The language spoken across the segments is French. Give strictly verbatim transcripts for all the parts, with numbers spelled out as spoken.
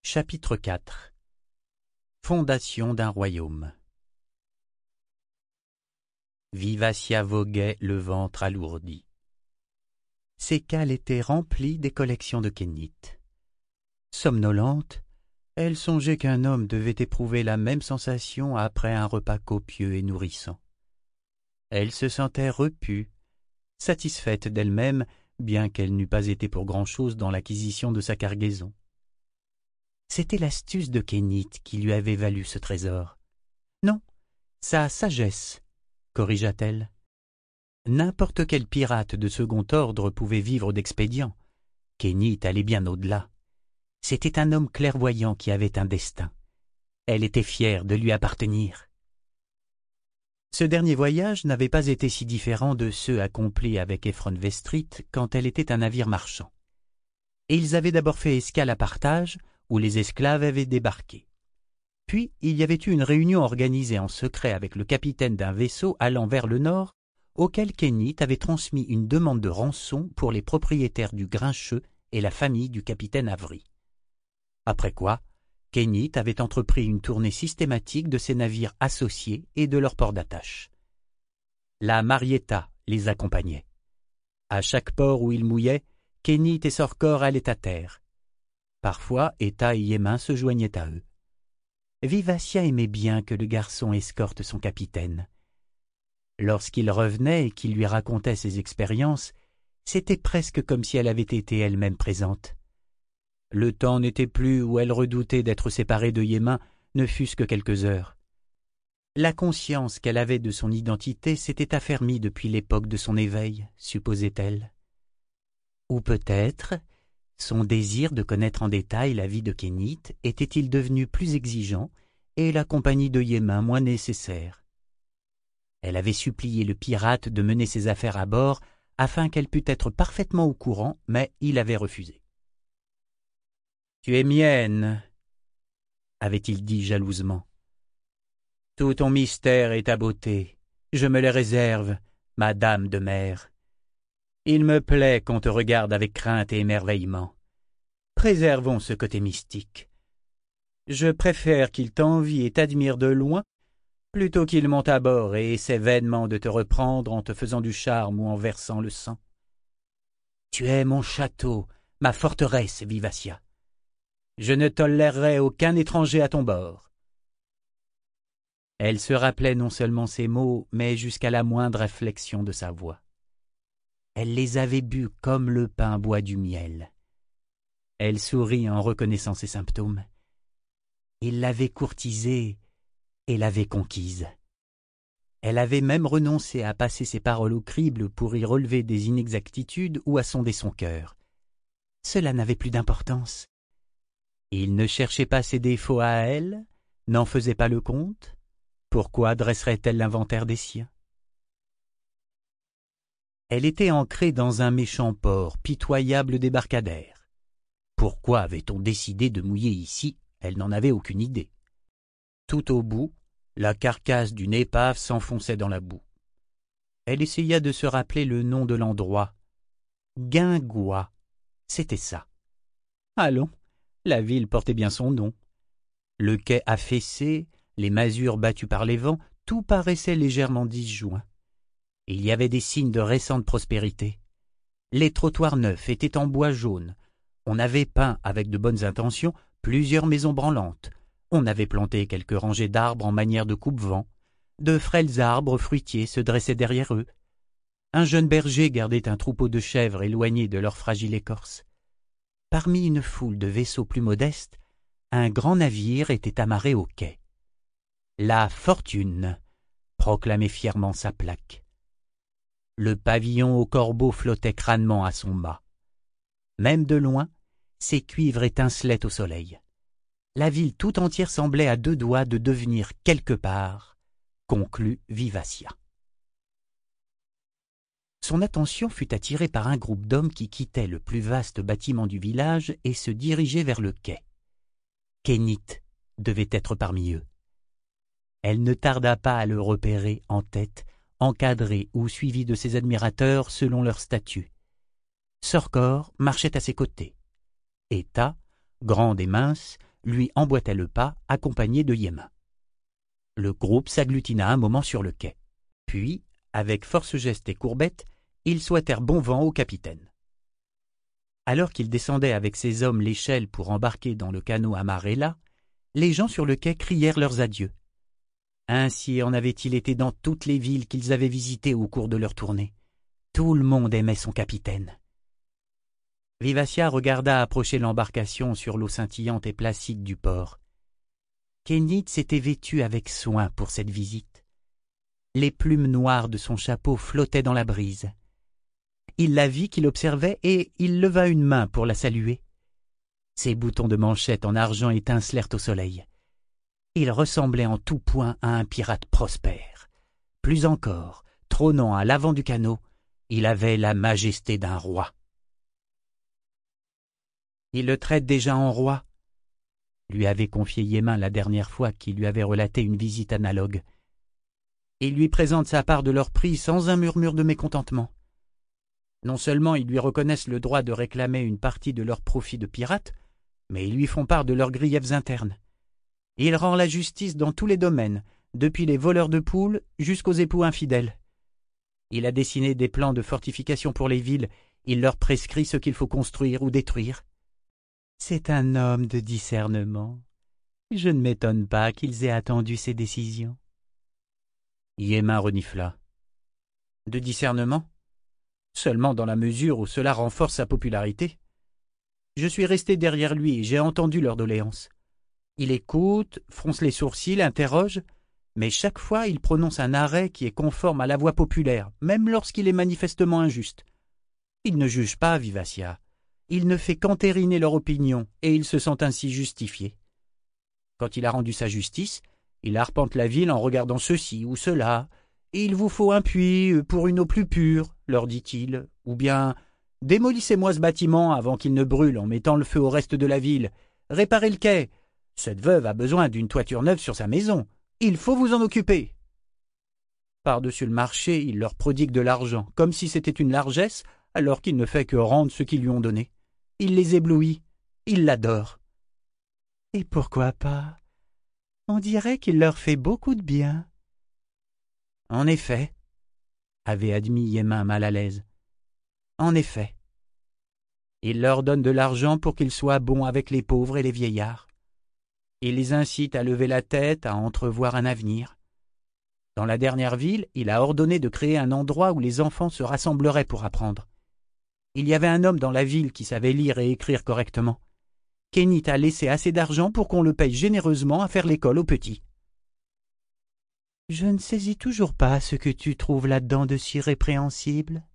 Chapitre quatre. Fondation d'un royaume. Vivassia voguait le ventre alourdi. Ses cales étaient remplies des collections de kénites. Somnolente, elle songeait qu'un homme devait éprouver la même sensation après un repas copieux et nourrissant. Elle se sentait repue, satisfaite d'elle-même, bien qu'elle n'eût pas été pour grand-chose dans l'acquisition de sa cargaison. C'était l'astuce de Kénite qui lui avait valu ce trésor. Non, sa sagesse, corrigea-t-elle. N'importe quel pirate de second ordre pouvait vivre d'expédients. Kénite allait bien au-delà. C'était un homme clairvoyant qui avait un destin. Elle était fière de lui appartenir. Ce dernier voyage n'avait pas été si différent de ceux accomplis avec Ephron Vestrit quand elle était un navire marchand. Et ils avaient d'abord fait escale à Partage, où les esclaves avaient débarqué. Puis il y avait eu une réunion organisée en secret avec le capitaine d'un vaisseau allant vers le nord, auquel Kénite avait transmis une demande de rançon pour les propriétaires du Grincheux et la famille du capitaine Avry. Après quoi, Kénite avait entrepris une tournée systématique de ses navires associés et de leurs ports d'attache. La Marietta les accompagnait. À chaque port où ils mouillaient, Kénite et Sorkor allaient à terre. Parfois, Eta et Yémin se joignaient à eux. Vivassia aimait bien que le garçon escorte son capitaine. Lorsqu'il revenait et qu'il lui racontait ses expériences, c'était presque comme si elle avait été elle-même présente. Le temps n'était plus où elle redoutait d'être séparée de Yémin, ne fût-ce que quelques heures. La conscience qu'elle avait de son identité s'était affermie depuis l'époque de son éveil, supposait-elle. Ou peut-être son désir de connaître en détail la vie de Kénite était-il devenu plus exigeant et la compagnie de Yémin moins nécessaire. Elle avait supplié le pirate de mener ses affaires à bord afin qu'elle pût être parfaitement au courant, mais il avait refusé. « Tu es mienne, » avait-il dit jalousement. « Tout ton mystère et ta beauté, je me les réserve, ma dame de mer. Il me plaît qu'on te regarde avec crainte et émerveillement. Préservons ce côté mystique. Je préfère qu'il t'envie et t'admire de loin, plutôt qu'il monte à bord et essaie vainement de te reprendre en te faisant du charme ou en versant le sang. Tu es mon château, ma forteresse, Vivassia. Je ne tolérerai aucun étranger à ton bord. » Elle se rappelait non seulement ces mots, mais jusqu'à la moindre inflexion de sa voix. Elle les avait bus comme le pain boit du miel. Elle sourit en reconnaissant ses symptômes. Il l'avait courtisée et l'avait conquise. Elle avait même renoncé à passer ses paroles au crible pour y relever des inexactitudes ou à sonder son cœur. Cela n'avait plus d'importance. Il ne cherchait pas ses défauts à elle, n'en faisait pas le compte. Pourquoi dresserait-elle l'inventaire des siens? Elle était ancrée dans un méchant port, pitoyable débarcadère. Pourquoi avait-on décidé de mouiller ici? Elle n'en avait aucune idée. Tout au bout, la carcasse d'une épave s'enfonçait dans la boue. Elle essaya de se rappeler le nom de l'endroit. Guingois, c'était ça. Allons, la ville portait bien son nom. Le quai affaissé, les masures battues par les vents, tout paraissait légèrement disjoint. Il y avait des signes de récente prospérité. Les trottoirs neufs étaient en bois jaune. On avait peint avec de bonnes intentions plusieurs maisons branlantes. On avait planté quelques rangées d'arbres en manière de coupe-vent. De frêles arbres fruitiers se dressaient derrière eux. Un jeune berger gardait un troupeau de chèvres éloigné de leur fragile écorce. Parmi une foule de vaisseaux plus modestes, un grand navire était amarré au quai. « La Fortune » proclamait fièrement sa plaque. Le pavillon au corbeau flottait crânement à son mât. Même de loin, ses cuivres étincelaient au soleil. La ville tout entière semblait à deux doigts de devenir quelque part, conclut Vivassia. Son attention fut attirée par un groupe d'hommes qui quittaient le plus vaste bâtiment du village et se dirigeaient vers le quai. Kénite devait être parmi eux. Elle ne tarda pas à le repérer en tête, encadré ou suivi de ses admirateurs selon leur statut. Sorkor marchait à ses côtés. Eta, grande et mince, lui emboîtait le pas, accompagné de Yémin. Le groupe s'agglutina un moment sur le quai. Puis, avec force gestes et courbettes, ils souhaitèrent bon vent au capitaine. Alors qu'il descendait avec ses hommes l'échelle pour embarquer dans le canot amarré là, les gens sur le quai crièrent leurs adieux. Ainsi en avait-il été dans toutes les villes qu'ils avaient visitées au cours de leur tournée. Tout le monde aimait son capitaine. Vivassia regarda approcher l'embarcation sur l'eau scintillante et placide du port. Kénit s'était vêtu avec soin pour cette visite. Les plumes noires de son chapeau flottaient dans la brise. Il la vit qui l'observait et il leva une main pour la saluer. Ses boutons de manchette en argent étincelèrent au soleil. Il ressemblait en tout point à un pirate prospère. Plus encore, trônant à l'avant du canot, il avait la majesté d'un roi. « Il le traite déjà en roi », lui avait confié Yémin la dernière fois qu'il lui avait relaté une visite analogue. Il lui présente sa part de leur prix sans un murmure de mécontentement. Non seulement ils lui reconnaissent le droit de réclamer une partie de leur profit de pirate, mais ils lui font part de leurs griefs internes. Il rend la justice dans tous les domaines, depuis les voleurs de poules jusqu'aux époux infidèles. Il a dessiné des plans de fortification pour les villes, il leur prescrit ce qu'il faut construire ou détruire. C'est un homme de discernement. Je ne m'étonne pas qu'ils aient attendu ces décisions. Yémin renifla. De discernement ? Seulement dans la mesure où cela renforce sa popularité. Je suis resté derrière lui et j'ai entendu leurs doléances. Il écoute, fronce les sourcils, interroge, mais chaque fois il prononce un arrêt qui est conforme à la voix populaire, même lorsqu'il est manifestement injuste. Il ne juge pas, Vivassia. Il ne fait qu'entériner leur opinion, et il se sent ainsi justifié. Quand il a rendu sa justice, il arpente la ville en regardant ceci ou cela. « Il vous faut un puits pour une eau plus pure », leur dit-il, ou bien « Démolissez-moi ce bâtiment avant qu'il ne brûle en mettant le feu au reste de la ville. Réparez le quai. Cette veuve a besoin d'une toiture neuve sur sa maison. Il faut vous en occuper. » Par-dessus le marché, il leur prodigue de l'argent, comme si c'était une largesse, alors qu'il ne fait que rendre ce qu'ils lui ont donné. Il les éblouit, il l'adore. Et pourquoi pas? On dirait qu'il leur fait beaucoup de bien. En effet, avait admis Yémin mal à l'aise. En effet. Il leur donne de l'argent pour qu'ils soient bons avec les pauvres et les vieillards. Il les incite à lever la tête, à entrevoir un avenir. Dans la dernière ville, il a ordonné de créer un endroit où les enfants se rassembleraient pour apprendre. Il y avait un homme dans la ville qui savait lire et écrire correctement. Kénit a laissé assez d'argent pour qu'on le paye généreusement à faire l'école aux petits. Je ne saisis toujours pas ce que tu trouves là-dedans de si répréhensible.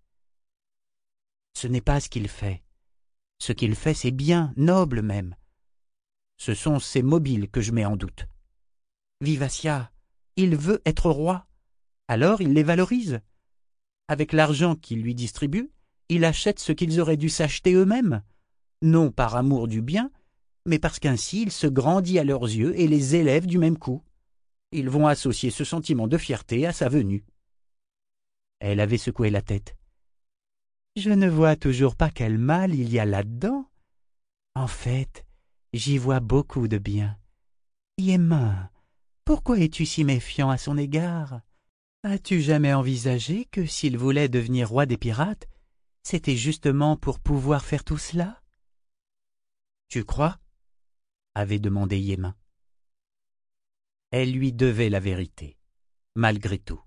Ce n'est pas ce qu'il fait. Ce qu'il fait, c'est bien, noble même. Ce sont ses mobiles que je mets en doute. Vivassia, il veut être roi. Alors il les valorise. Avec l'argent qu'il lui distribue, il achète ce qu'ils auraient dû s'acheter eux-mêmes, non par amour du bien, mais parce qu'ainsi il se grandit à leurs yeux et les élève du même coup. Ils vont associer ce sentiment de fierté à sa venue. Elle avait secoué la tête. Je ne vois toujours pas quel mal il y a là-dedans. En fait, j'y vois beaucoup de bien. Yémin, pourquoi es-tu si méfiant à son égard? As-tu jamais envisagé que s'il voulait devenir roi des pirates, c'était justement pour pouvoir faire tout cela? Tu crois? Avait demandé Yémin. Elle lui devait la vérité, malgré tout.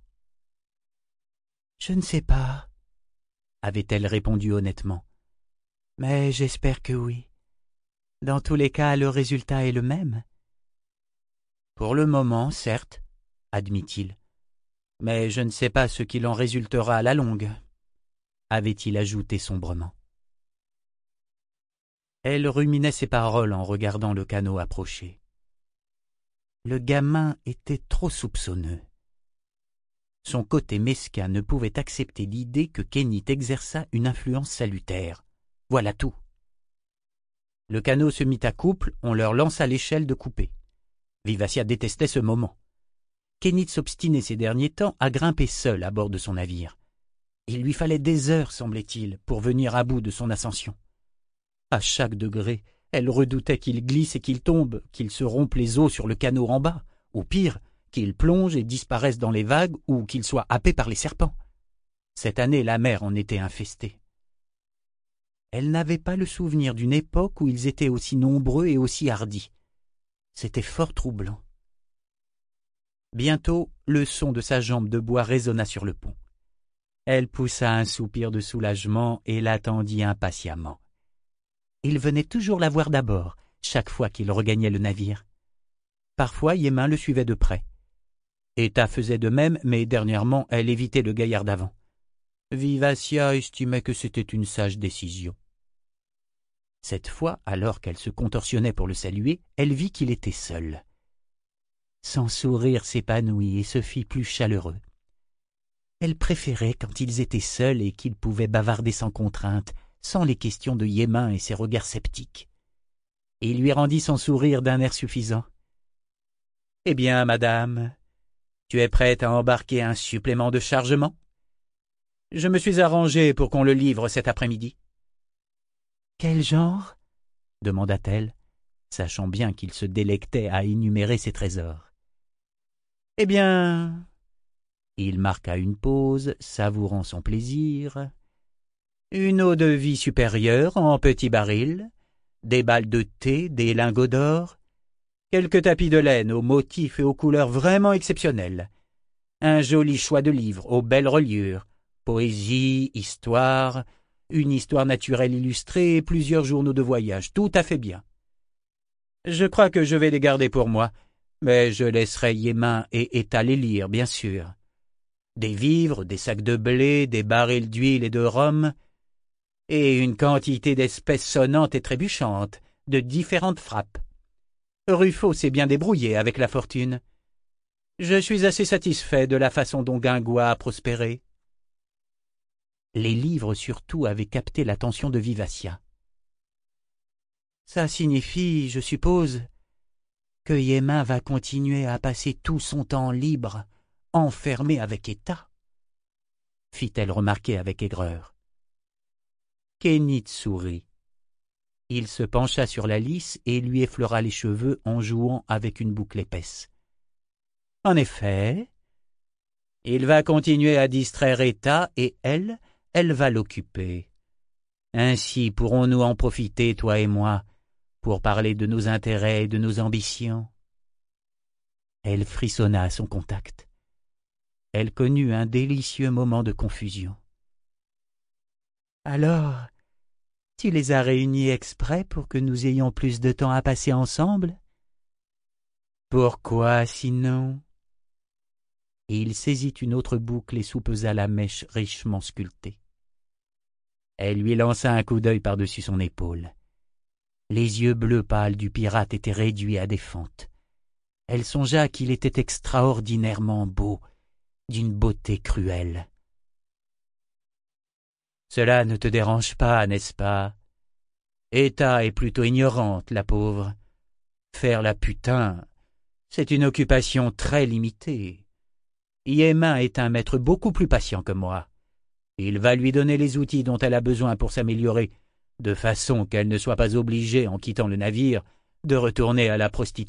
Je ne sais pas, avait-elle répondu honnêtement. Mais j'espère que oui. Dans tous les cas, le résultat est le même. Pour le moment, certes, admit-il. Mais je ne sais pas ce qu'il en résultera à la longue, avait-il ajouté sombrement. Elle ruminait ses paroles en regardant le canot approcher. Le gamin était trop soupçonneux. Son côté mesquin ne pouvait accepter l'idée que Kénit exerçât une influence salutaire. Voilà tout. Le canot se mit à couple, on leur lança l'échelle de couper. Vivassia détestait ce moment. Kénit s'obstinait ces derniers temps à grimper seul à bord de son navire. Il lui fallait des heures, semblait-il, pour venir à bout de son ascension. À chaque degré, Elle redoutait qu'il glisse et qu'il tombe, qu'il se rompe les os sur le canot en bas, ou pire, qu'il plonge et disparaisse dans les vagues ou qu'il soit happé par les serpents. Cette année, la mer en était infestée. Elle n'avait pas le souvenir d'une époque où ils étaient aussi nombreux et aussi hardis. C'était fort troublant. Bientôt, le son de sa jambe de bois résonna sur le pont. Elle poussa un soupir de soulagement et l'attendit impatiemment. Il venait toujours la voir d'abord, chaque fois qu'il regagnait le navire. Parfois, Yémin le suivait de près. Eta faisait de même, mais dernièrement, elle évitait le gaillard d'avant. Vivacia estimait que c'était une sage décision. Cette fois, alors qu'elle se contorsionnait pour le saluer, elle vit qu'il était seul. Son sourire s'épanouit et se fit plus chaleureux. Elle préférait quand ils étaient seuls et qu'ils pouvaient bavarder sans contrainte, sans les questions de Yémin et ses regards sceptiques. Il lui rendit son sourire d'un air suffisant. « Eh bien, madame, tu es prête à embarquer un supplément de chargement ? Je me suis arrangé pour qu'on le livre cet après-midi. »« Quel genre ?» demanda-t-elle, sachant bien qu'il se délectait à énumérer ses trésors. « Eh bien... » Il marqua une pause, savourant son plaisir. « Une eau de vie supérieure en petits barils, des balles de thé, des lingots d'or, quelques tapis de laine aux motifs et aux couleurs vraiment exceptionnelles, un joli choix de livres aux belles reliures, poésie, histoire, une histoire naturelle illustrée et plusieurs journaux de voyage, tout à fait bien. Je crois que je vais les garder pour moi, mais je laisserai Yémin et Eta les lire, bien sûr. Des vivres, des sacs de blé, des barils d'huile et de rhum, et une quantité d'espèces sonnantes et trébuchantes, de différentes frappes. Ruffo s'est bien débrouillé avec la fortune. Je suis assez satisfait de la façon dont Guingois a prospéré. » Les livres surtout avaient capté l'attention de Vivacia. « Ça signifie, je suppose, que Yémin va continuer à passer tout son temps libre, enfermé avec Eta, » fit-elle remarquer avec aigreur. Kénit sourit. Il se pencha sur la lisse et lui effleura les cheveux en jouant avec une boucle épaisse. « En effet, il va continuer à distraire Eta et elle, elle va l'occuper. Ainsi pourrons-nous en profiter, toi et moi, pour parler de nos intérêts et de nos ambitions. » Elle frissonna à son contact. Elle connut un délicieux moment de confusion. « Alors, tu les as réunis exprès pour que nous ayons plus de temps à passer ensemble ? » ?»« Pourquoi sinon ?» Et il saisit une autre boucle et soupesa la mèche richement sculptée. Elle lui lança un coup d'œil par-dessus son épaule. Les yeux bleus pâles du pirate étaient réduits à des fentes. Elle songea qu'il était extraordinairement beau, d'une beauté cruelle. « Cela ne te dérange pas, n'est-ce pas ? Eta est plutôt ignorante, la pauvre. Faire la putain, c'est une occupation très limitée. Yémin est un maître beaucoup plus patient que moi. Il va lui donner les outils dont elle a besoin pour s'améliorer, de façon qu'elle ne soit pas obligée, en quittant le navire, de retourner à la prostitution. »«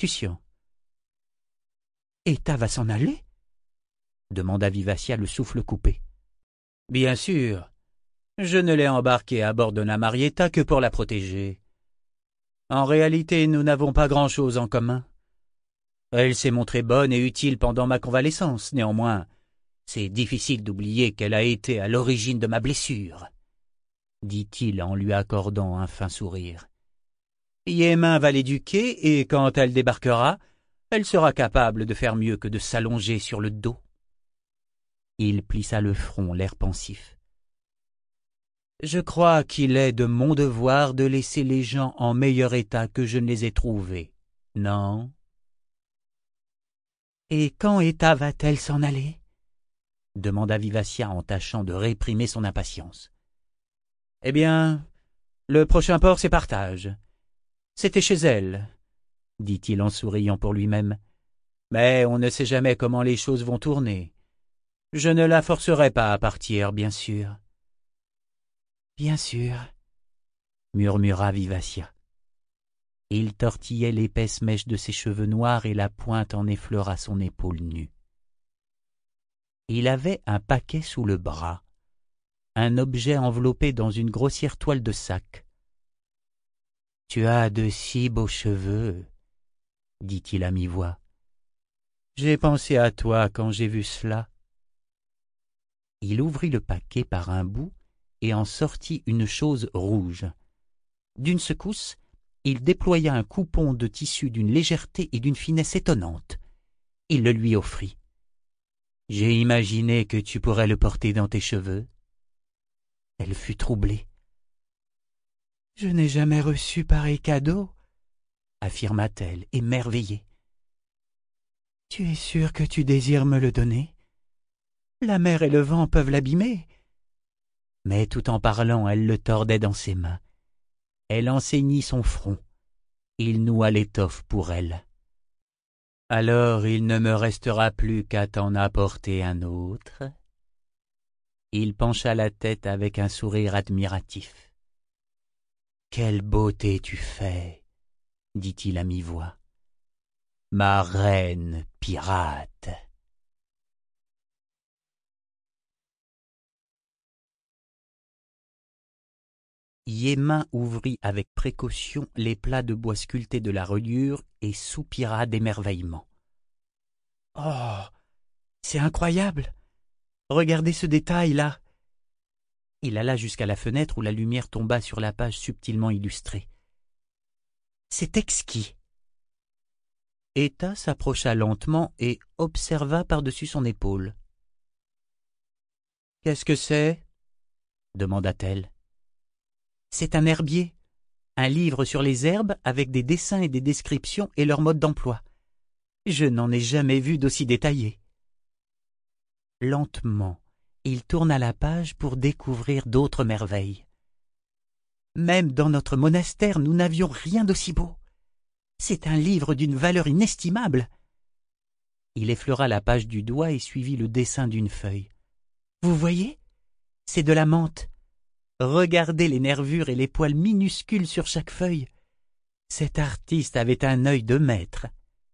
Eta va s'en aller ?» demanda Vivacia, le souffle coupé. « Bien sûr. Je ne l'ai embarquée à bord de la Marietta que pour la protéger. En réalité, nous n'avons pas grand-chose en commun. Elle s'est montrée bonne et utile pendant ma convalescence, néanmoins, c'est difficile d'oublier qu'elle a été à l'origine de ma blessure, » dit-il en lui accordant un fin sourire. « Yémin va l'éduquer et quand elle débarquera, elle sera capable de faire mieux que de s'allonger sur le dos. » Il plissa le front, l'air pensif. « Je crois qu'il est de mon devoir de laisser les gens en meilleur état que je ne les ai trouvés, non ? » ?»« Et quand Eta va-t-elle s'en aller ?» demanda Vivacia en tâchant de réprimer son impatience. « Eh bien, le prochain port, c'est Partage. C'était chez elle, » dit-il en souriant pour lui-même. « Mais on ne sait jamais comment les choses vont tourner. Je ne la forcerai pas à partir, bien sûr. »« Bien sûr, » murmura Vivacia. Il tortillait l'épaisse mèche de ses cheveux noirs et la pointe en effleura son épaule nue. Il avait un paquet sous le bras, un objet enveloppé dans une grossière toile de sac. « Tu as de si beaux cheveux, » dit-il à mi-voix. « J'ai pensé à toi quand j'ai vu cela. » Il ouvrit le paquet par un bout et en sortit une chose rouge. D'une secousse, il déploya un coupon de tissu d'une légèreté et d'une finesse étonnantes. Il le lui offrit. « J'ai imaginé que tu pourrais le porter dans tes cheveux. » Elle fut troublée. « Je n'ai jamais reçu pareil cadeau, » affirma-t-elle, émerveillée. « Tu es sûr que tu désires me le donner? La mer et le vent peuvent l'abîmer. » Mais tout en parlant, elle le tordait dans ses mains. Elle enseignit son front. Il noua l'étoffe pour elle. « Alors il ne me restera plus qu'à t'en apporter un autre. » Il pencha la tête avec un sourire admiratif. « Quelle beauté tu fais, » dit-il à mi-voix. « Ma reine pirate. » Yémin ouvrit avec précaution les plats de bois sculptés de la reliure et soupira d'émerveillement. « Oh, c'est incroyable! Regardez ce détail-là !» Il alla jusqu'à la fenêtre où la lumière tomba sur la page subtilement illustrée. « C'est exquis !» Etta s'approcha lentement et observa par-dessus son épaule. « Qu'est-ce que c'est ?» demanda-t-elle. C'est un herbier, un livre sur les herbes avec des dessins et des descriptions et leur mode d'emploi. Je n'en ai jamais vu d'aussi détaillé. Lentement, il tourna la page pour découvrir d'autres merveilles. Même dans notre monastère, nous n'avions rien d'aussi beau. C'est un livre d'une valeur inestimable. Il effleura la page du doigt et suivit le dessin d'une feuille. Vous voyez? C'est de la menthe. Regardez les nervures et les poils minuscules sur chaque feuille. Cet artiste avait un œil de maître.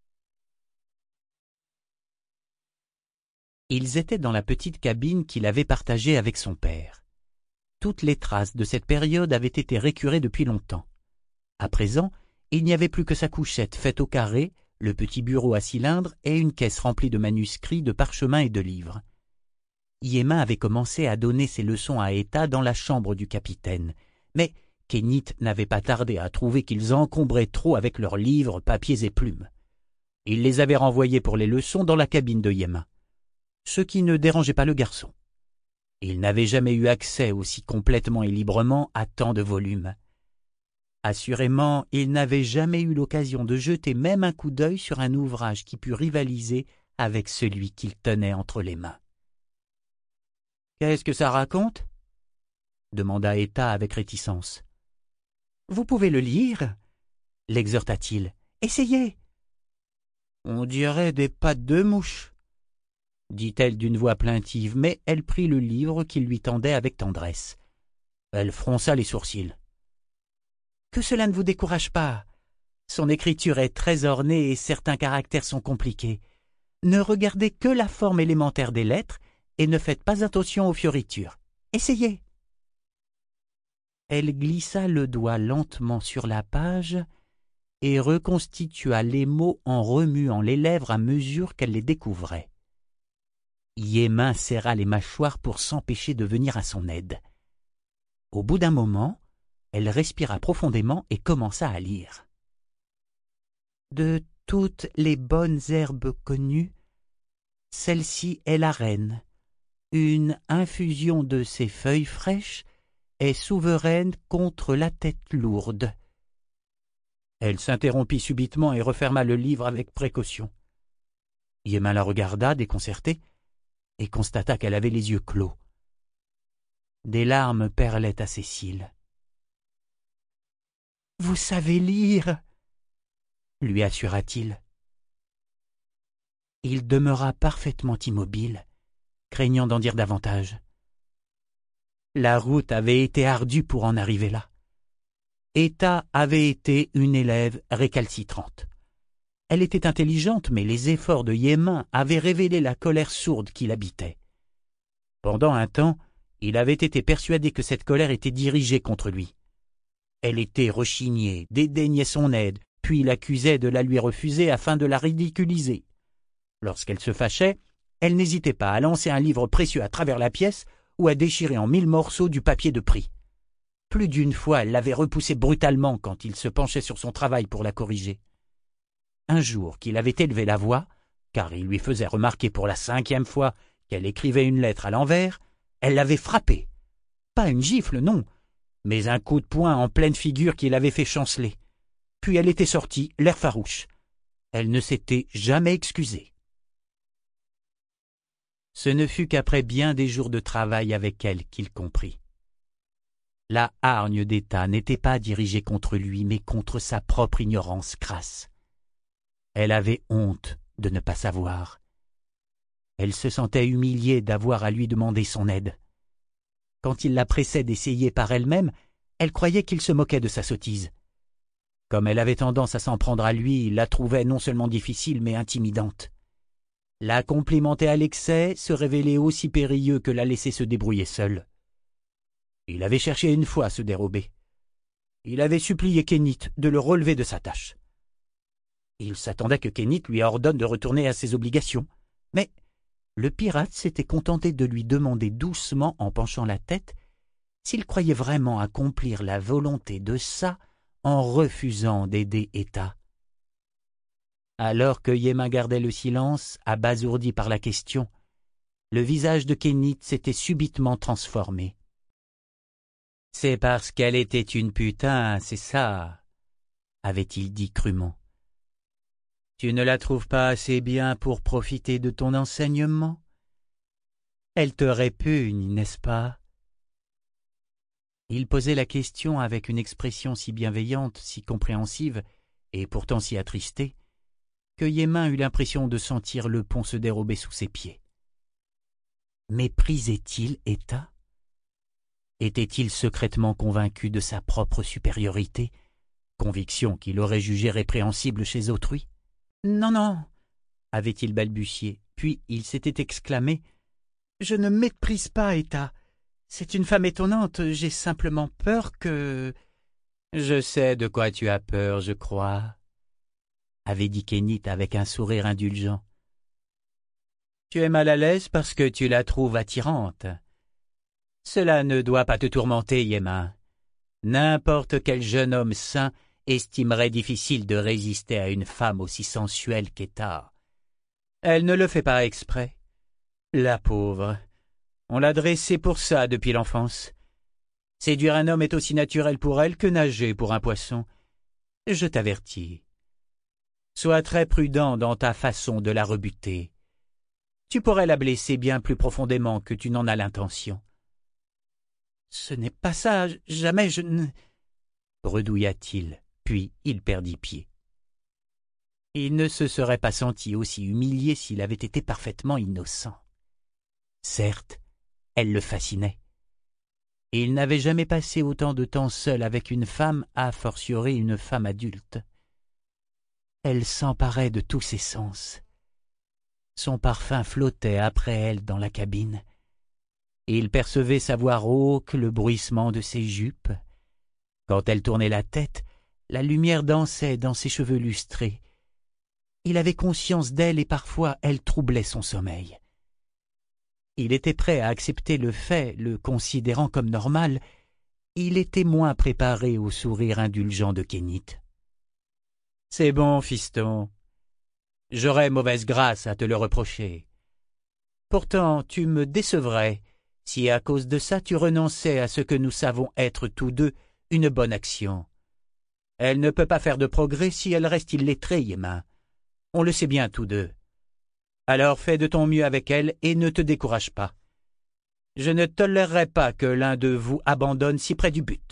Ils étaient dans la petite cabine qu'il avait partagée avec son père. Toutes les traces de cette période avaient été récurées depuis longtemps. À présent, il n'y avait plus que sa couchette faite au carré, le petit bureau à cylindre et une caisse remplie de manuscrits, de parchemins et de livres. Yémin avait commencé à donner ses leçons à Etta dans la chambre du capitaine, mais Kénit n'avait pas tardé à trouver qu'ils encombraient trop avec leurs livres, papiers et plumes. Il les avait renvoyés pour les leçons dans la cabine de Yémin, ce qui ne dérangeait pas le garçon. Il n'avait jamais eu accès aussi complètement et librement à tant de volumes. Assurément, il n'avait jamais eu l'occasion de jeter même un coup d'œil sur un ouvrage qui pût rivaliser avec celui qu'il tenait entre les mains. « Qu'est-ce que ça raconte ?» demanda Etta avec réticence. « Vous pouvez le lire ?» l'exhorta-t-il. « Essayez !»« On dirait des pattes de mouche !» dit-elle d'une voix plaintive, mais elle prit le livre qu'il lui tendait avec tendresse. Elle fronça les sourcils. « Que cela ne vous décourage pas. Son écriture est très ornée et certains caractères sont compliqués. Ne regardez que la forme élémentaire des lettres et ne faites pas attention aux fioritures. Essayez !» Elle glissa le doigt lentement sur la page et reconstitua les mots en remuant les lèvres à mesure qu'elle les découvrait. Yémin serra les mâchoires pour s'empêcher de venir à son aide. Au bout d'un moment, elle respira profondément et commença à lire. « De toutes les bonnes herbes connues, celle-ci est la reine. Une infusion de ses feuilles fraîches est souveraine contre la tête lourde. » Elle s'interrompit subitement et referma le livre avec précaution. Yémin la regarda, déconcerté, et constata qu'elle avait les yeux clos. Des larmes perlaient à ses cils. « Vous savez lire !» lui assura-t-il. Il demeura parfaitement immobile, craignant d'en dire davantage. La route avait été ardue pour en arriver là. Etta avait été une élève récalcitrante. Elle était intelligente, mais les efforts de Yémin avaient révélé la colère sourde qui l'habitait. Pendant un temps, il avait été persuadé que cette colère était dirigée contre lui. Elle était rechignée, dédaignait son aide, puis l'accusait de la lui refuser afin de la ridiculiser. Lorsqu'elle se fâchait, elle n'hésitait pas à lancer un livre précieux à travers la pièce ou à déchirer en mille morceaux du papier de prix. Plus d'une fois, elle l'avait repoussé brutalement quand il se penchait sur son travail pour la corriger. Un jour qu'il avait élevé la voix, car il lui faisait remarquer pour la cinquième fois qu'elle écrivait une lettre à l'envers, elle l'avait frappé. Pas une gifle, non, mais un coup de poing en pleine figure qui l'avait fait chanceler. Puis elle était sortie, l'air farouche. Elle ne s'était jamais excusée. Ce ne fut qu'après bien des jours de travail avec elle qu'il comprit. La hargne d'État n'était pas dirigée contre lui, mais contre sa propre ignorance crasse. Elle avait honte de ne pas savoir. Elle se sentait humiliée d'avoir à lui demander son aide. Quand il la pressait d'essayer par elle-même, elle croyait qu'il se moquait de sa sottise. Comme elle avait tendance à s'en prendre à lui, il la trouvait non seulement difficile, mais intimidante. La complimenter à l'excès se révélait aussi périlleux que la laisser se débrouiller seule. Il avait cherché une fois à se dérober. Il avait supplié Kénit de le relever de sa tâche. Il s'attendait que Kénit lui ordonne de retourner à ses obligations. Mais le pirate s'était contenté de lui demander doucement, en penchant la tête, s'il croyait vraiment accomplir la volonté de ça en refusant d'aider Etta. Alors que Yémin gardait le silence, abasourdi par la question, le visage de Kénit s'était subitement transformé. « C'est parce qu'elle était une putain, c'est ça, » avait-il dit crûment. « Tu ne la trouves pas assez bien pour profiter de ton enseignement? Elle te répugne, n'est-ce pas ?» Il posait la question avec une expression si bienveillante, si compréhensive, et pourtant si attristée, que Yémin eut l'impression de sentir le pont se dérober sous ses pieds. Méprisait-il Etta? Était-il secrètement convaincu de sa propre supériorité, conviction qu'il aurait jugée répréhensible chez autrui? « Non, non, » avait-il balbutié, puis il s'était exclamé « Je ne méprise pas Etta. C'est une femme étonnante, j'ai simplement peur que... » « Je sais de quoi tu as peur, je crois, » avait dit Kénit avec un sourire indulgent. « Tu es mal à l'aise parce que tu la trouves attirante. Cela ne doit pas te tourmenter, Yémin. N'importe quel jeune homme sain estimerait difficile de résister à une femme aussi sensuelle qu'Etta. Elle ne le fait pas exprès. La pauvre, on l'a dressée pour ça depuis l'enfance. Séduire un homme est aussi naturel pour elle que nager pour un poisson. Je t'avertis. Sois très prudent dans ta façon de la rebuter. Tu pourrais la blesser bien plus profondément que tu n'en as l'intention. »« Ce n'est pas ça, jamais je ne... » bredouilla-t-il, puis il perdit pied. Il ne se serait pas senti aussi humilié s'il avait été parfaitement innocent. Certes, elle le fascinait. Il n'avait jamais passé autant de temps seul avec une femme, a fortiori une femme adulte. Elle s'emparait de tous ses sens. Son parfum flottait après elle dans la cabine. Il percevait sa voix rauque, le bruissement de ses jupes. Quand elle tournait la tête, la lumière dansait dans ses cheveux lustrés. Il avait conscience d'elle et parfois elle troublait son sommeil. Il était prêt à accepter le fait, le considérant comme normal. Il était moins préparé au sourire indulgent de Kénit. « C'est bon, fiston. J'aurais mauvaise grâce à te le reprocher. Pourtant, tu me décevrais si à cause de ça tu renonçais à ce que nous savons être tous deux une bonne action. Elle ne peut pas faire de progrès si elle reste illettrée, Yémin. On le sait bien tous deux. Alors fais de ton mieux avec elle et ne te décourage pas. Je ne tolérerai pas que l'un de vous abandonne si près du but. »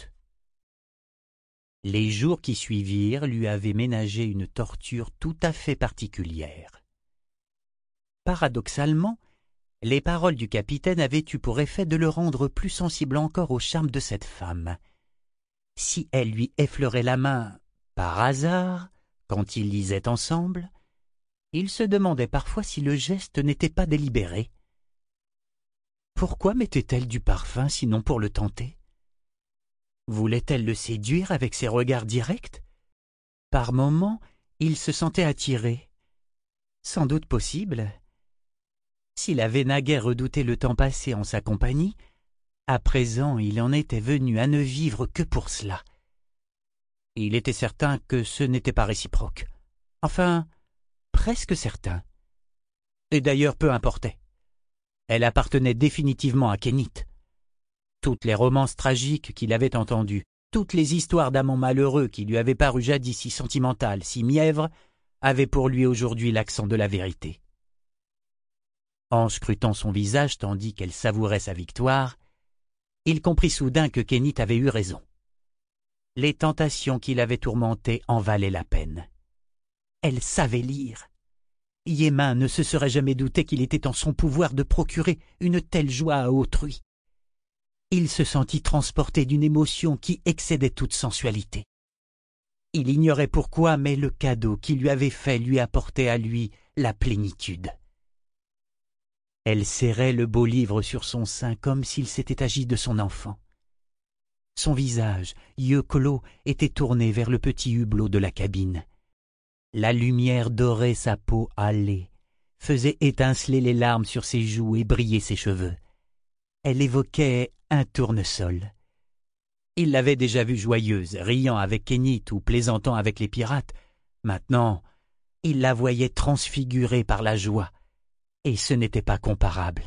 Les jours qui suivirent lui avaient ménagé une torture tout à fait particulière. Paradoxalement, les paroles du capitaine avaient eu pour effet de le rendre plus sensible encore au charme de cette femme. si elle lui effleurait la main, par hasard, quand ils lisaient ensemble, il se demandait parfois si le geste n'était pas délibéré. Pourquoi mettait-elle du parfum sinon pour le tenter? Voulait-elle le séduire avec ses regards directs? Par moments, il se sentait attiré. Sans doute possible. S'il avait naguère redouté le temps passé en sa compagnie, à présent il en était venu à ne vivre que pour cela. Il était certain que ce n'était pas réciproque. Enfin, presque certain. Et d'ailleurs peu importait. Elle appartenait définitivement à Kénith. Toutes les romances tragiques qu'il avait entendues, toutes les histoires d'amants malheureux qui lui avaient paru jadis si sentimentales, si mièvres, avaient pour lui aujourd'hui l'accent de la vérité. En scrutant son visage tandis qu'elle savourait sa victoire, il comprit soudain que Kénith avait eu raison. Les tentations qui l'avaient tourmenté en valaient la peine. Elle savait lire. Yémin ne se serait jamais douté qu'il était en son pouvoir de procurer une telle joie à autrui. Il se sentit transporté d'une émotion qui excédait toute sensualité. Il ignorait pourquoi, mais le cadeau qu'il lui avait fait lui apportait à lui la plénitude. Elle serrait le beau livre sur son sein comme s'il s'était agi de son enfant. Son visage, yeux clos, était tourné vers le petit hublot de la cabine. La lumière dorait sa peau hâlée, faisait étinceler les larmes sur ses joues et briller ses cheveux. Elle évoquait un tournesol. Il l'avait déjà vue joyeuse, riant avec Kénith ou plaisantant avec les pirates. Maintenant, il la voyait transfigurée par la joie, et ce n'était pas comparable.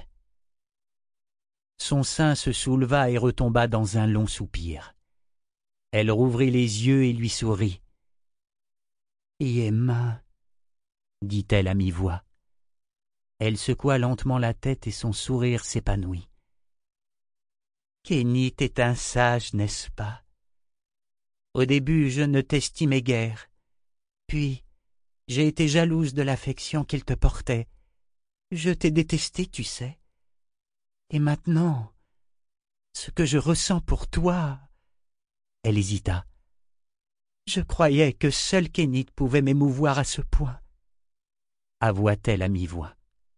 Son sein se souleva et retomba dans un long soupir. Elle rouvrit les yeux et lui sourit. « Yémin, » dit-elle à mi-voix. Elle secoua lentement la tête et son sourire s'épanouit. « Kénith est un sage, n'est-ce pas? Au début, je ne t'estimais guère. Puis, j'ai été jalouse de l'affection qu'il te portait. Je t'ai détesté, tu sais. Et maintenant, ce que je ressens pour toi... » Elle hésita. « Je croyais que seul Kénith pouvait m'émouvoir à ce point. » avoua-t-elle à mi-voix.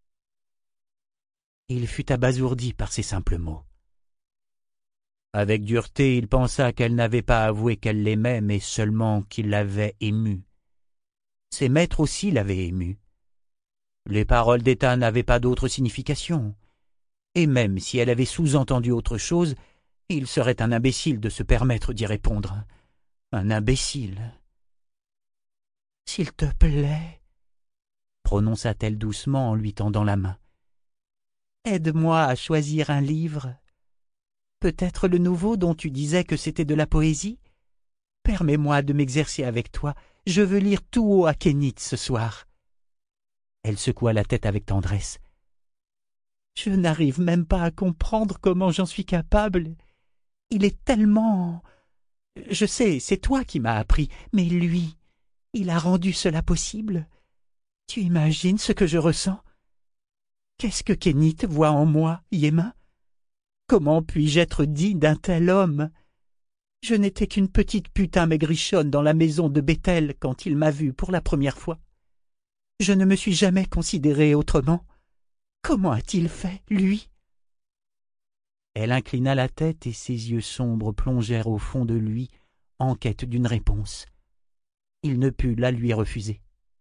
Il fut abasourdi par ces simples mots. Avec dureté, il pensa qu'elle n'avait pas avoué qu'elle l'aimait, mais seulement qu'il l'avait ému. Ses maîtres aussi l'avaient ému. Les paroles d'État n'avaient pas d'autre signification. Et même si elle avait sous-entendu autre chose, il serait un imbécile de se permettre d'y répondre. Un imbécile. « S'il te plaît, » prononça-t-elle doucement en lui tendant la main. « Aide-moi à choisir un livre. Peut-être le nouveau dont tu disais que c'était de la poésie? Permets-moi de m'exercer avec toi. Je veux lire tout haut à Kénith ce soir. » Elle secoua la tête avec tendresse. « Je n'arrive même pas à comprendre comment j'en suis capable. Il est tellement... Je sais, c'est toi qui m'as appris, mais lui, il a rendu cela possible. Tu imagines ce que je ressens? Qu'est-ce que Kénith voit en moi, Yémin? Comment puis-je être digne d'un tel homme? Je n'étais qu'une petite putain maigrichonne dans la maison de Bethel quand il m'a vue pour la première fois. Je ne me suis jamais considérée autrement. Comment a-t-il fait, lui? » Elle inclina la tête et ses yeux sombres plongèrent au fond de lui en quête d'une réponse. Il ne put la lui refuser.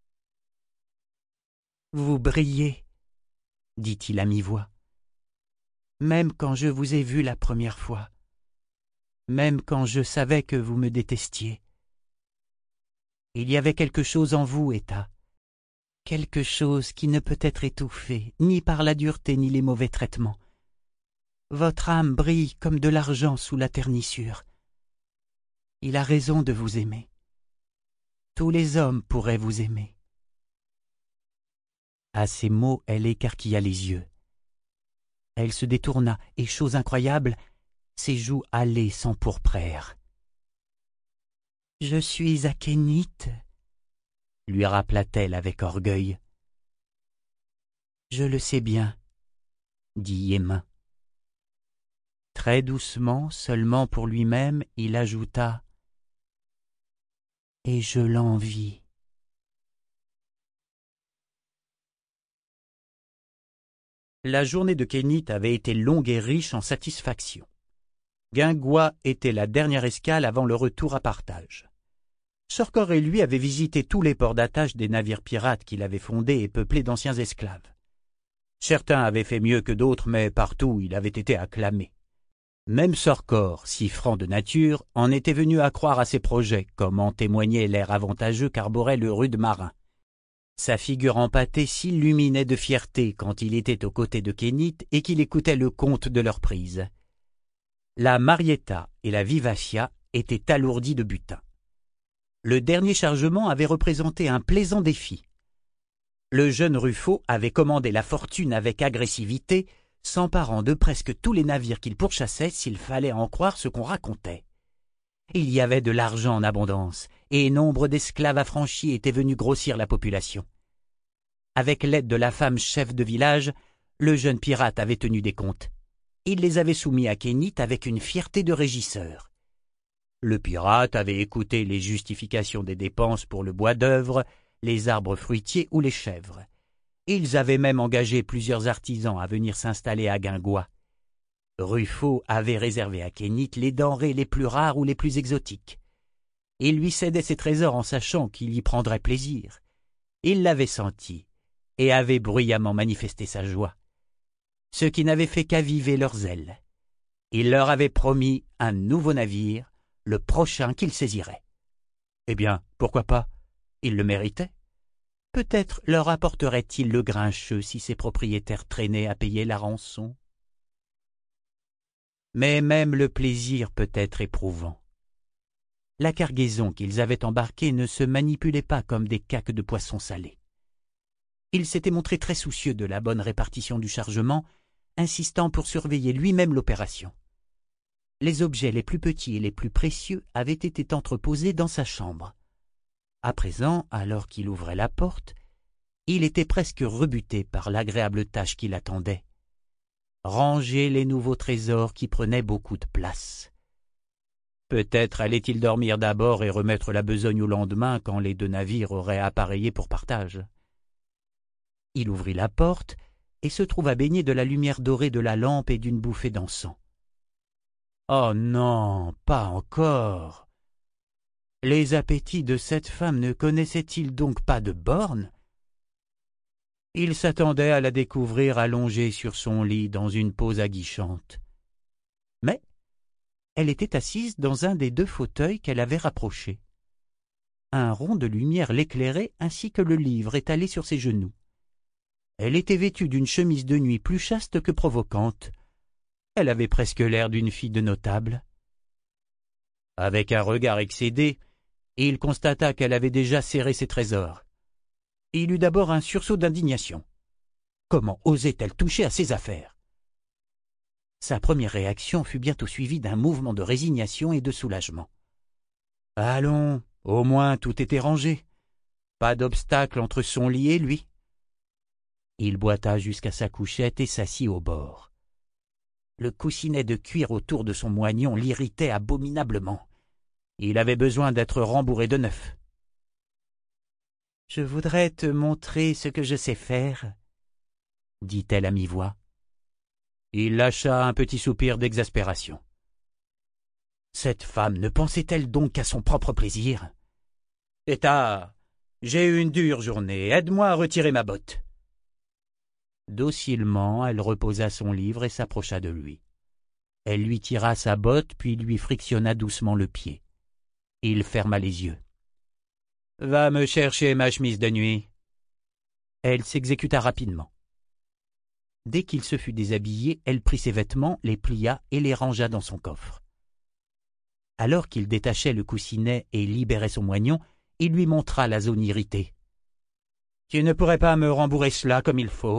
« Vous brillez, » dit-il à mi-voix. « Même quand je vous ai vu la première fois, même quand je savais que vous me détestiez. Il y avait quelque chose en vous, État, quelque chose qui ne peut être étouffé ni par la dureté ni les mauvais traitements. Votre âme brille comme de l'argent sous la ternissure. Il a raison de vous aimer. Tous les hommes pourraient vous aimer. » À ces mots, elle écarquilla les yeux. Elle se détourna, et chose incroyable, ses joues hâlées s'empourprèrent. « Je suis à Kénith, » lui rappela-t-elle avec orgueil. « Je le sais bien, » dit Yémin. « Très doucement, seulement pour lui-même, il ajouta « Et je l'envie. » La journée de Kénit avait été longue et riche en satisfactions. Guingois était la dernière escale avant le retour à Partage. Sorcor et lui avaient visité tous les ports d'attache des navires pirates qu'il avait fondés et peuplés d'anciens esclaves. Certains avaient fait mieux que d'autres, mais partout il avait été acclamé. Même Sorcor, si franc de nature, en était venu à croire à ses projets, comme en témoignait l'air avantageux qu'arborait le rude marin. Sa figure empâtée s'illuminait de fierté quand il était aux côtés de Kénit et qu'il écoutait le compte de leur prise. La Marietta et la Vivacia étaient alourdies de butin. Le dernier chargement avait représenté un plaisant défi. Le jeune Ruffo avait commandé la fortune avec agressivité, s'emparant de presque tous les navires qu'il pourchassait s'il fallait en croire ce qu'on racontait. Il y avait de l'argent en abondance, et nombre d'esclaves affranchis étaient venus grossir la population. Avec l'aide de la femme chef de village, le jeune pirate avait tenu des comptes. Il les avait soumis à Kénit avec une fierté de régisseur. Le pirate avait écouté les justifications des dépenses pour le bois d'œuvre, les arbres fruitiers ou les chèvres. Ils avaient même engagé plusieurs artisans à venir s'installer à Guingois. Ruffo avait réservé à Kénit les denrées les plus rares ou les plus exotiques. Il lui cédait ses trésors en sachant qu'il y prendrait plaisir. Il l'avait senti et avait bruyamment manifesté sa joie, ce qui n'avait fait qu'aviver leurs ailes. Il leur avait promis un nouveau navire, le prochain qu'il saisirait. Eh bien, pourquoi pas? Il le méritait. Peut-être leur apporterait-il le grincheux si ses propriétaires traînaient à payer la rançon. Mais même le plaisir peut être éprouvant. La cargaison qu'ils avaient embarquée ne se manipulait pas comme des caques de poissons salés. Il s'était montré très soucieux de la bonne répartition du chargement, insistant pour surveiller lui-même l'opération. Les objets les plus petits et les plus précieux avaient été entreposés dans sa chambre. À présent, alors qu'il ouvrait la porte, il était presque rebuté par l'agréable tâche qui l'attendait. Ranger les nouveaux trésors qui prenaient beaucoup de place. Peut-être allait-il dormir d'abord et remettre la besogne au lendemain quand les deux navires auraient appareillé pour Partage. Il ouvrit la porte et se trouva baigné de la lumière dorée de la lampe et d'une bouffée d'encens. Oh non, pas encore! Les appétits de cette femme ne connaissaient-ils donc pas de bornes? Il s'attendait à la découvrir allongée sur son lit dans une pose aguichante. Mais elle était assise dans un des deux fauteuils qu'elle avait rapprochés. Un rond de lumière l'éclairait ainsi que le livre étalé sur ses genoux. Elle était vêtue d'une chemise de nuit plus chaste que provocante. Elle avait presque l'air d'une fille de notable. Avec un regard excédé, il constata qu'elle avait déjà serré ses trésors. Il eut d'abord un sursaut d'indignation. Comment osait-elle toucher à ses affaires? Sa première réaction fut bientôt suivie d'un mouvement de résignation et de soulagement. Allons, au moins tout était rangé. Pas d'obstacle entre son lit et lui. Il boita jusqu'à sa couchette et s'assit au bord. Le coussinet de cuir autour de son moignon l'irritait abominablement. Il avait besoin d'être rembourré de neuf. « Je voudrais te montrer ce que je sais faire, » dit-elle à mi-voix. Il lâcha un petit soupir d'exaspération. Cette femme ne pensait-elle donc qu'à son propre plaisir? « État, j'ai eu une dure journée, aide-moi à retirer ma botte. » Docilement, elle reposa son livre et s'approcha de lui. Elle lui tira sa botte, puis lui frictionna doucement le pied. Il ferma les yeux. « Va me chercher ma chemise de nuit. » Elle s'exécuta rapidement. Dès qu'il se fut déshabillé, elle prit ses vêtements, les plia et les rangea dans son coffre. Alors qu'il détachait le coussinet et libérait son moignon, il lui montra la zone irritée. « Tu ne pourrais pas me rembourrer cela comme il faut ?»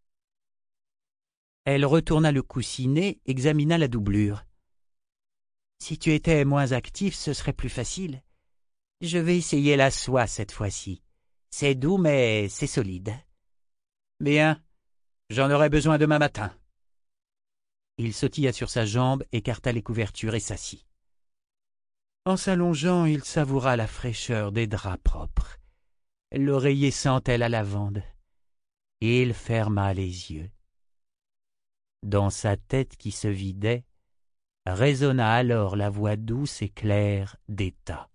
Elle retourna le coussinet, examina la doublure. « Si tu étais moins actif, ce serait plus facile. Je vais essayer la soie cette fois-ci. C'est doux, mais c'est solide. » « Bien, j'en aurai besoin demain matin. » Il sautilla sur sa jambe, écarta les couvertures et s'assit. En s'allongeant, il savoura la fraîcheur des draps propres. L'oreiller sentait la lavande. Il ferma les yeux. Dans sa tête qui se vidait, résonna alors la voix douce et claire d'État.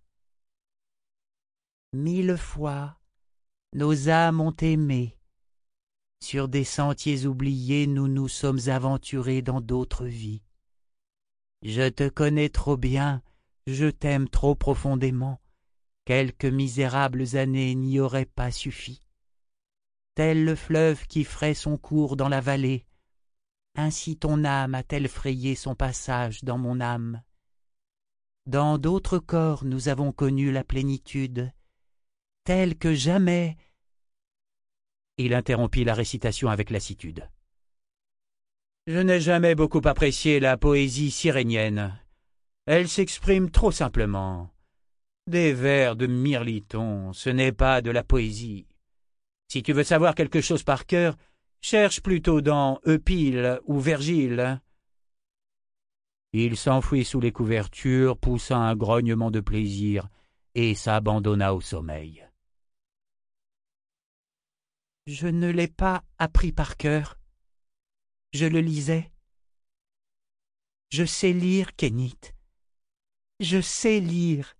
Mille fois, nos âmes ont aimé. Sur des sentiers oubliés, nous nous sommes aventurés dans d'autres vies. Je te connais trop bien, je t'aime trop profondément. Quelques misérables années n'y auraient pas suffi. Tel le fleuve qui fraye son cours dans la vallée, ainsi ton âme a-t-elle frayé son passage dans mon âme. Dans d'autres corps nous avons connu la plénitude, telle que jamais... Il interrompit la récitation avec lassitude. Je n'ai jamais beaucoup apprécié la poésie cyrénienne. Elle s'exprime trop simplement. Des vers de mirliton, ce n'est pas de la poésie. Si tu veux savoir quelque chose par cœur, cherche plutôt dans Eupile ou Virgile. Il s'enfuit sous les couvertures, poussa un grognement de plaisir et s'abandonna au sommeil. Je ne l'ai pas appris par cœur. Je le lisais. Je sais lire, Kénit. Je sais lire.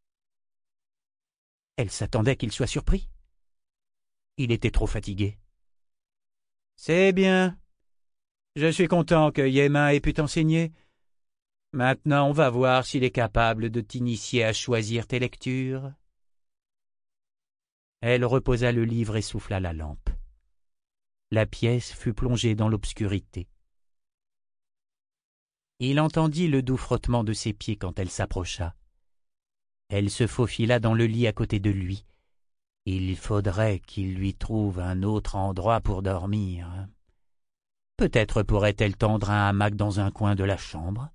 Elle s'attendait qu'il soit surpris. Il était trop fatigué. C'est bien. Je suis content que Yémin ait pu t'enseigner. Maintenant, on va voir s'il est capable de t'initier à choisir tes lectures. Elle reposa le livre et souffla la lampe. La pièce fut plongée dans l'obscurité. Il entendit le doux frottement de ses pieds quand elle s'approcha. Elle se faufila dans le lit à côté de lui. Il faudrait qu'il lui trouve un autre endroit pour dormir. Peut-être pourrait-elle tendre un hamac dans un coin de la chambre.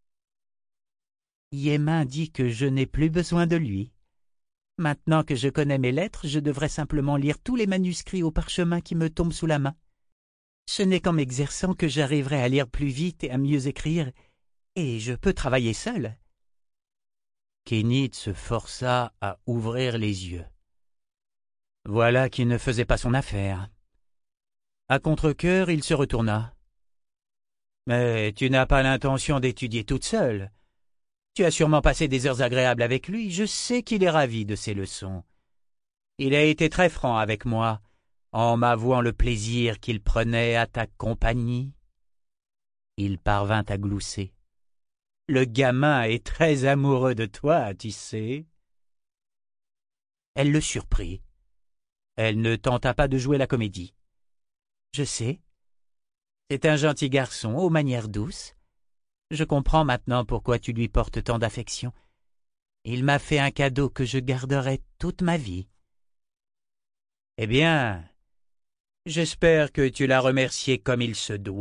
Yémin dit que je n'ai plus besoin de lui. Maintenant que je connais mes lettres, je devrais simplement lire tous les manuscrits au parchemin qui me tombent sous la main. Ce n'est qu'en m'exerçant que j'arriverai à lire plus vite et à mieux écrire, et je peux travailler seul. Kénit se força à ouvrir les yeux. Voilà qui ne faisait pas son affaire. À contre-cœur, il se retourna. « Mais tu n'as pas l'intention d'étudier toute seule. Tu as sûrement passé des heures agréables avec lui, je sais qu'il est ravi de ses leçons. Il a été très franc avec moi, en m'avouant le plaisir qu'il prenait à ta compagnie. » Il parvint à glousser. « Le gamin est très amoureux de toi, tu sais. » Elle le surprit. Elle ne tenta pas de jouer la comédie. « Je sais. C'est un gentil garçon, aux manières douces. Je comprends maintenant pourquoi tu lui portes tant d'affection. Il m'a fait un cadeau que je garderai toute ma vie. » « Eh bien, j'espère que tu l'as remercié comme il se doit. »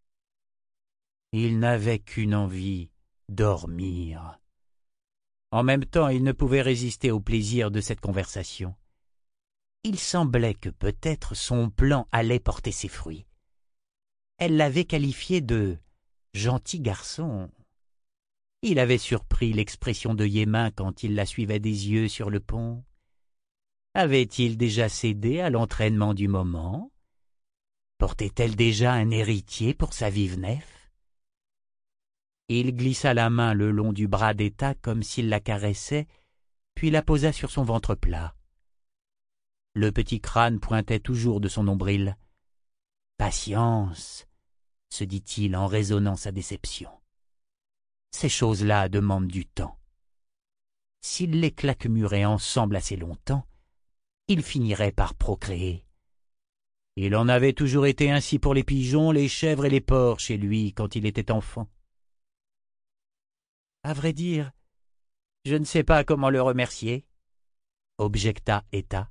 Il n'avait qu'une envie, dormir. En même temps, il ne pouvait résister au plaisir de cette conversation. Il semblait que peut-être son plan allait porter ses fruits. Elle l'avait qualifié de « gentil garçon ». Il avait surpris l'expression de Yémin quand il la suivait des yeux sur le pont. Avait-il déjà cédé à l'entraînement du moment? Portait-elle déjà un héritier pour sa vive nef? Il glissa la main le long du bras d'État comme s'il la caressait, puis la posa sur son ventre plat. Le petit crâne pointait toujours de son nombril. « Patience !» se dit-il en raisonnant sa déception. Ces choses-là demandent du temps. S'ils les claquemuraient ensemble assez longtemps, ils finiraient par procréer. Il en avait toujours été ainsi pour les pigeons, les chèvres et les porcs chez lui quand il était enfant. « À vrai dire, je ne sais pas comment le remercier, » objecta État.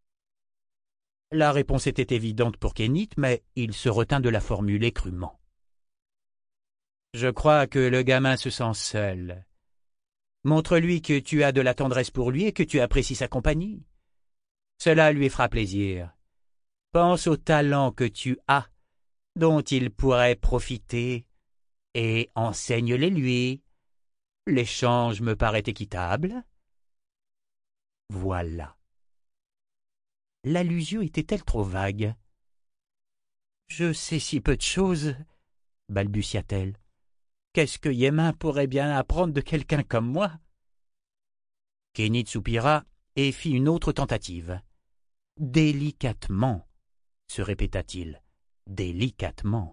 La réponse était évidente pour Kénit, mais il se retint de la formuler crûment. « Je crois que le gamin se sent seul. Montre-lui que tu as de la tendresse pour lui et que tu apprécies sa compagnie. Cela lui fera plaisir. Pense au talent que tu as, dont il pourrait profiter. et enseigne-les-lui. L'échange me paraît équitable. » Voilà. L'allusion était-elle trop vague? « Je sais si peu de choses, » balbutia-t-elle. « Qu'est-ce que Yémin pourrait bien apprendre de quelqu'un comme moi ?» Kénit soupira et fit une autre tentative. « Délicatement, » se répéta-t-il. « Délicatement. »«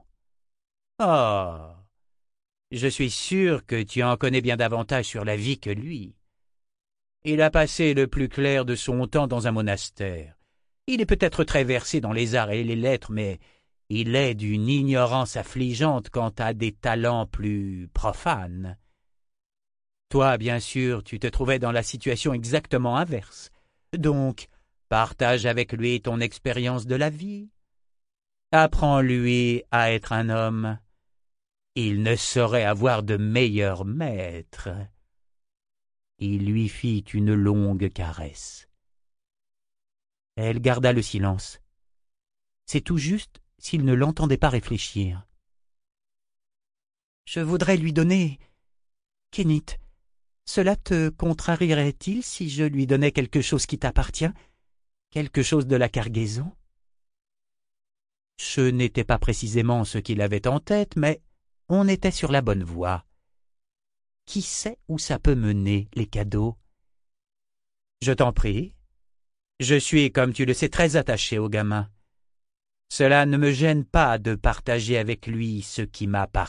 Oh, je suis sûr que tu en connais bien davantage sur la vie que lui. Il a passé le plus clair de son temps dans un monastère. Il est peut-être très versé dans les arts et les lettres, mais il est d'une ignorance affligeante quant à des talents plus profanes. Toi, bien sûr, tu te trouvais dans la situation exactement inverse. Donc, partage avec lui ton expérience de la vie. Apprends-lui à être un homme. Il ne saurait avoir de meilleur maître. » Il lui fit une longue caresse. Elle garda le silence. C'est tout juste s'il ne l'entendait pas réfléchir. « Je voudrais lui donner... Kénit, cela te contrarierait-il si je lui donnais quelque chose qui t'appartient, quelque chose de la cargaison ?» Ce n'était pas précisément ce qu'il avait en tête, mais on était sur la bonne voie. Qui sait où ça peut mener, les cadeaux? « Je t'en prie. Je suis, comme tu le sais, très attaché au gamin. Cela ne me gêne pas de partager avec lui ce qui m'appartient. »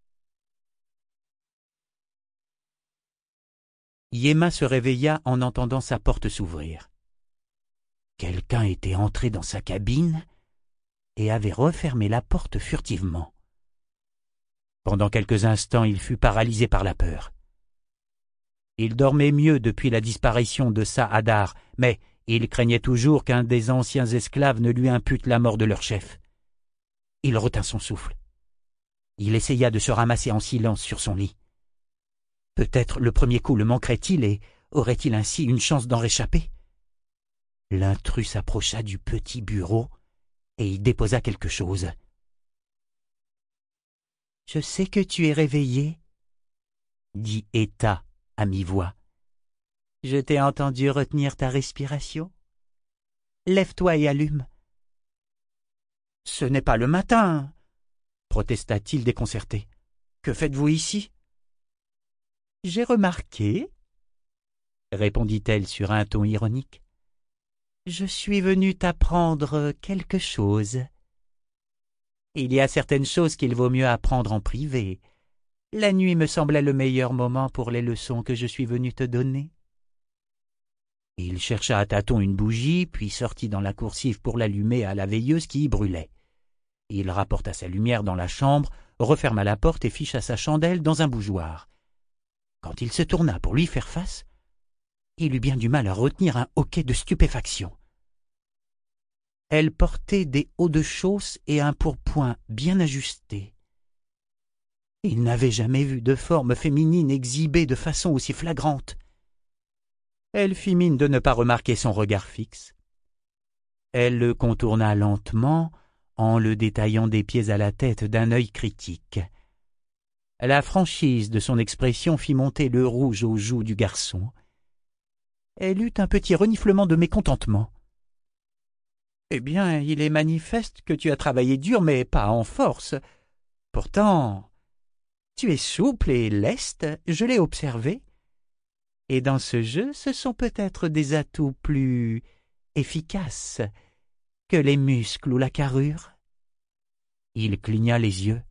Yéma se réveilla en entendant sa porte s'ouvrir. Quelqu'un était entré dans sa cabine et avait refermé la porte furtivement. Pendant quelques instants, il fut paralysé par la peur. Il dormait mieux depuis la disparition de Sa'adar, mais il craignait toujours qu'un des anciens esclaves ne lui impute la mort de leur chef. Il retint son souffle. Il essaya de se ramasser en silence sur son lit. Peut-être le premier coup le manquerait-il et aurait-il ainsi une chance d'en réchapper? L'intrus s'approcha du petit bureau et y déposa quelque chose. « Je sais que tu es réveillé, » dit Eta à mi-voix. « Je t'ai entendu retenir ta respiration. Lève-toi et allume. »« Ce n'est pas le matin, » protesta-t-il déconcerté. « Que faites-vous ici ?»« J'ai remarqué, » répondit-elle sur un ton ironique. « Je suis venue t'apprendre quelque chose. Il y a certaines choses qu'il vaut mieux apprendre en privé. La nuit me semblait le meilleur moment pour les leçons que je suis venu te donner. » Il chercha à tâtons une bougie, puis sortit dans la coursive pour l'allumer à la veilleuse qui y brûlait. Il rapporta sa lumière dans la chambre, referma la porte et ficha sa chandelle dans un bougeoir. Quand il se tourna pour lui faire face, il eut bien du mal à retenir un hoquet de stupéfaction. Elle portait des hauts de chausse et un pourpoint bien ajusté. Il n'avait jamais vu de forme féminine exhibée de façon aussi flagrante. Elle fit mine de ne pas remarquer son regard fixe. Elle le contourna lentement, en le détaillant des pieds à la tête d'un œil critique. La franchise de son expression fit monter le rouge aux joues du garçon. Elle eut un petit reniflement de mécontentement. « Eh bien, il est manifeste que tu as travaillé dur, mais pas en force. Pourtant, tu es souple et leste, je l'ai observé. Et dans ce jeu, ce sont peut-être des atouts plus efficaces que les muscles ou la carrure. » Il cligna les yeux.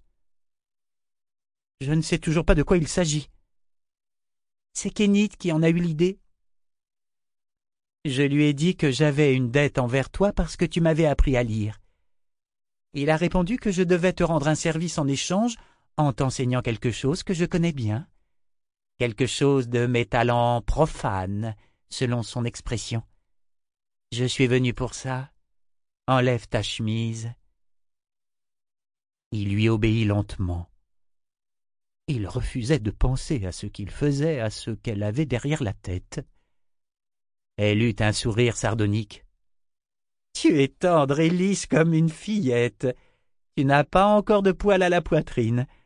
« Je ne sais toujours pas de quoi il s'agit. »« C'est Kénit qui en a eu l'idée. Je lui ai dit que j'avais une dette envers toi parce que tu m'avais appris à lire. Il a répondu que je devais te rendre un service en échange en t'enseignant quelque chose que je connais bien, quelque chose de mes talents profanes, selon son expression. Je suis venu pour ça. Enlève ta chemise. » Il lui obéit lentement. Il refusait de penser à ce qu'il faisait, à ce qu'elle avait derrière la tête. Elle eut un sourire sardonique. « Tu es tendre et lisse comme une fillette. Tu n'as pas encore de poils à la poitrine.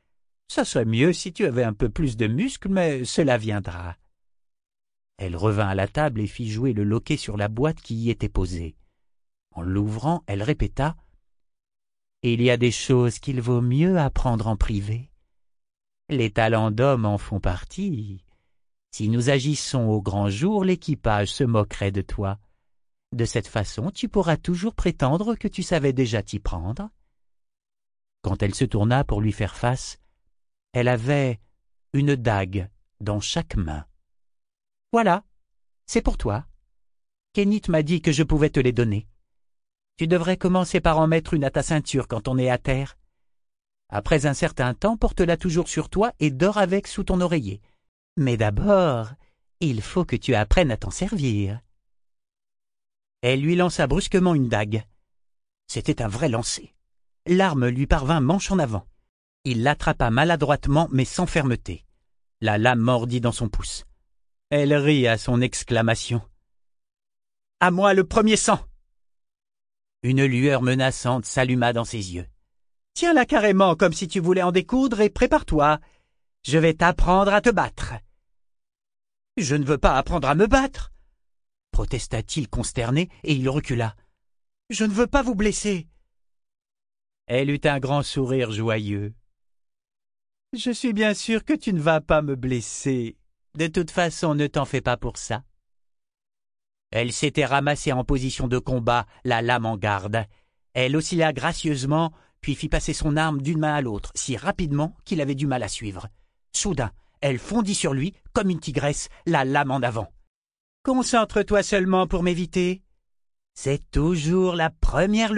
Ça serait mieux si tu avais un peu plus de muscles, mais cela viendra. » Elle revint à la table et fit jouer le loquet sur la boîte qui y était posée. En l'ouvrant, elle répéta « Il y a des choses qu'il vaut mieux apprendre en privé. Les talents d'homme en font partie. Si nous agissons au grand jour, l'équipage se moquerait de toi. De cette façon, tu pourras toujours prétendre que tu savais déjà t'y prendre. » Quand elle se tourna pour lui faire face, elle avait une dague dans chaque main. « Voilà, c'est pour toi. Kénit m'a dit que je pouvais te les donner. Tu devrais commencer par en mettre une à ta ceinture quand on est à terre. Après un certain temps, porte-la toujours sur toi et dors avec sous ton oreiller. Mais d'abord, il faut que tu apprennes à t'en servir. » Elle lui lança brusquement une dague. C'était un vrai lancer. L'arme lui parvint manche en avant. Il l'attrapa maladroitement mais sans fermeté. La lame mordit dans son pouce. Elle rit à son exclamation. « À moi le premier sang !» Une lueur menaçante s'alluma dans ses yeux. « Tiens-la carrément comme si tu voulais en découdre et prépare-toi. Je vais t'apprendre à te battre. »« Je ne veux pas apprendre à me battre !» protesta-t-il consterné et il recula. « Je ne veux pas vous blesser. » Elle eut un grand sourire joyeux. « Je suis bien sûr que tu ne vas pas me blesser. De toute façon, ne t'en fais pas pour ça. » Elle s'était ramassée en position de combat, la lame en garde. Elle oscilla gracieusement, puis fit passer son arme d'une main à l'autre, si rapidement qu'il avait du mal à suivre. Soudain, elle fondit sur lui, comme une tigresse, la lame en avant. « Concentre-toi seulement pour m'éviter. C'est toujours la première leçon. »